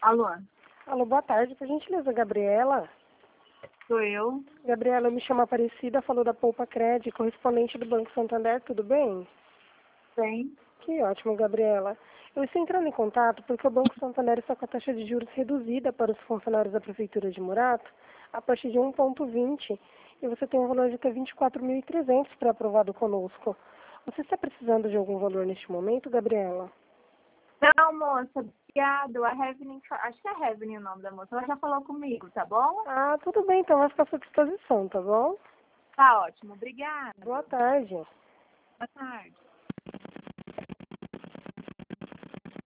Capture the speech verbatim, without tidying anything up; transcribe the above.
Alô, Alô, boa tarde, por gentileza, Gabriela. sou eu. Gabriela, eu me chamo Aparecida, falou da Poupa Cred, correspondente do Banco Santander, tudo bem? Sim. Que ótimo, Gabriela. Eu estou entrando em contato porque o Banco Santander está com a taxa de juros reduzida para os funcionários da Prefeitura de Murato a partir de um vírgula vinte e você tem um valor de até vinte e quatro mil e trezentos para aprovado conosco. Você está precisando de algum valor neste momento, Gabriela? Não, moça, obrigado. A Heaven, acho que é Heaven o nome da moça. Ela já falou comigo, tá bom? Ah, tudo bem, então vai ficar à sua disposição, tá bom? Tá ótimo, obrigada. Boa tarde. Boa tarde.